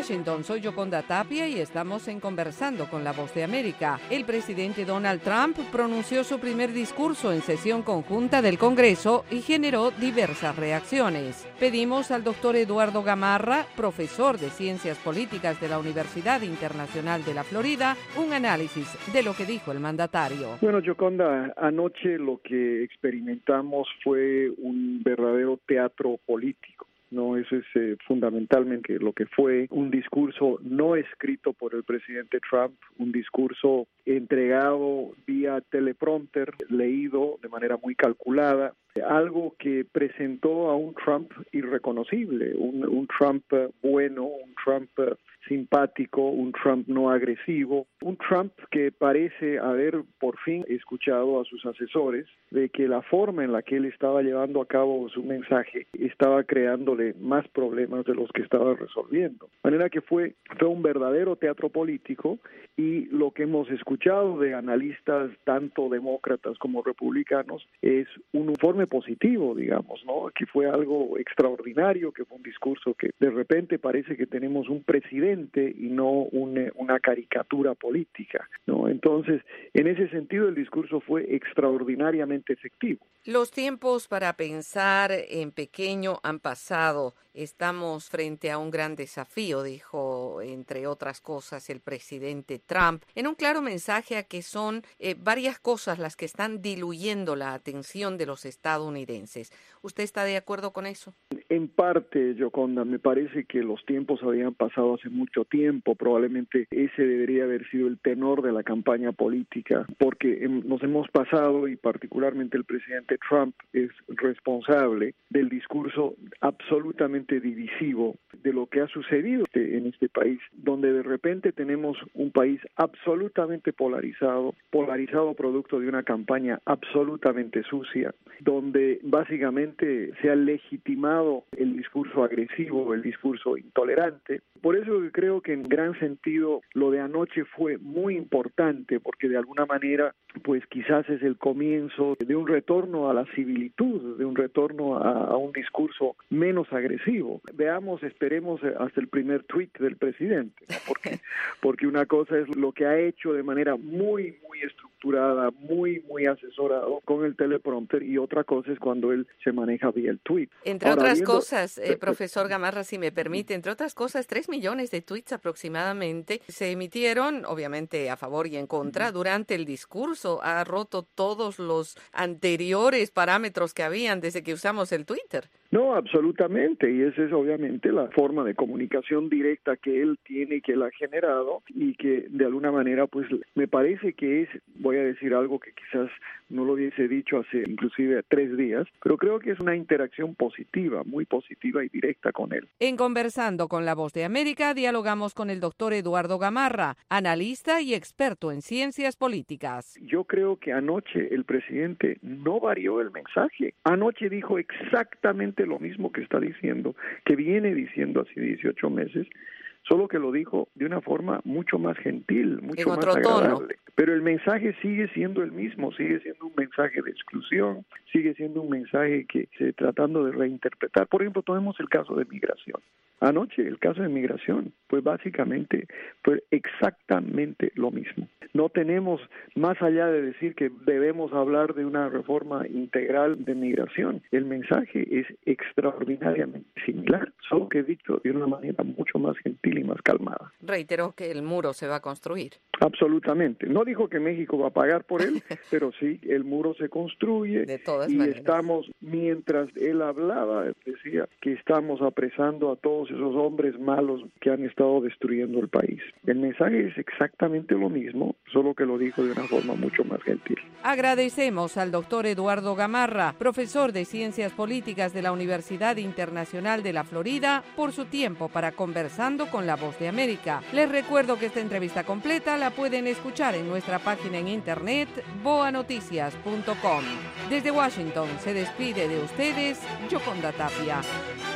Washington, soy Yoconda Tapia y estamos en Conversando con la Voz de América. El presidente Donald Trump pronunció su primer discurso en sesión conjunta del Congreso y generó diversas reacciones. Pedimos al doctor Eduardo Gamarra, profesor de Ciencias Políticas de la Universidad Internacional de la Florida, un análisis de lo que dijo el mandatario. Bueno, Yoconda, anoche lo que experimentamos fue un verdadero teatro político. No, eso es fundamentalmente lo que fue un discurso no escrito por el presidente Trump, un discurso entregado vía teleprompter, leído de manera muy calculada, algo que presentó a un Trump irreconocible, un Trump bueno, un Trump simpático, un Trump no agresivo, un Trump que parece haber por fin escuchado a sus asesores de que la forma en la que él estaba llevando a cabo su mensaje estaba creándole más problemas de los que estaba resolviendo. De manera que fue un verdadero teatro político, y lo que hemos escuchado de analistas tanto demócratas como republicanos es un informe positivo, digamos, ¿no? Que fue algo extraordinario, que fue un discurso que de repente parece que tenemos un presidente y no una caricatura política, ¿no? Entonces, en ese sentido, el discurso fue extraordinariamente efectivo. Los tiempos para pensar en pequeño han pasado. Estamos frente a un gran desafío, dijo, entre otras cosas, el presidente Trump, en un claro mensaje a que son varias cosas las que están diluyendo la atención de los estadounidenses. ¿Usted está de acuerdo con eso? En parte, Yoconda, me parece que los tiempos habían pasado hace mucho tiempo. Probablemente ese debería haber sido el tenor de la campaña política, porque nos hemos pasado, y particularmente el presidente Trump es responsable del discurso absolutamente divisivo de lo que ha sucedido en este país, donde de repente tenemos un país absolutamente polarizado producto de una campaña absolutamente sucia, donde básicamente se ha legitimado el discurso agresivo, el discurso intolerante. Por eso creo que en gran sentido lo de anoche fue muy importante, porque de alguna manera pues quizás es el comienzo de un retorno a la civilitud, de un retorno a un discurso menos agresivo. Esperemos hasta el primer tuit del presidente, ¿no? Porque una cosa es lo que ha hecho de manera muy estructurada, muy asesorado con el teleprompter, y otra cosa es cuando él se maneja vía el tuit. Entre otras cosas, profesor Gamarra, si me permite, entre otras cosas, 3 millones de tuits aproximadamente se emitieron, obviamente a favor y en contra, durante el discurso. Ha roto todos los anteriores parámetros que habían desde que usamos el Twitter. No, absolutamente, y esa es obviamente la forma de comunicación directa que él tiene y que él ha generado, y que de alguna manera pues me parece que es, voy a decir algo que quizás no lo hubiese dicho hace inclusive 3 días, pero creo que es una interacción positiva, muy positiva y directa con él. En Conversando con la Voz de América, dialogamos con el doctor Eduardo Gamarra, analista y experto en ciencias políticas. Yo creo que anoche el presidente no varió el mensaje. Anoche dijo exactamente lo mismo que está diciendo, que viene diciendo hace 18 meses, solo que lo dijo de una forma mucho más gentil, mucho más agradable. Tono. Pero el mensaje sigue siendo el mismo, sigue siendo un mensaje de exclusión, sigue siendo un mensaje que tratando de reinterpretar. Por ejemplo, tomemos el caso de migración. Anoche el caso de migración, pues básicamente fue exactamente lo mismo. No tenemos, más allá de decir que debemos hablar de una reforma integral de migración, el mensaje es extraordinariamente similar, solo que dicho de una manera mucho más gentil y más calmada. Reiteró que el muro se va a construir. Absolutamente. No dijo que México va a pagar por él, pero sí, el muro se construye. De todas y maneras. Estamos, mientras él hablaba, decía que estamos apresando a todos esos hombres malos que han estado destruyendo el país. El mensaje es exactamente lo mismo, solo que lo dijo de una forma mucho más gentil. Agradecemos al doctor Eduardo Gamarra, profesor de Ciencias Políticas de la Universidad Internacional de la Florida, por su tiempo para Conversando con la Voz de América. Les recuerdo que esta entrevista completa la pueden escuchar en nuestra página en internet boanoticias.com. Desde Washington se despide de ustedes Yoconda Tapia.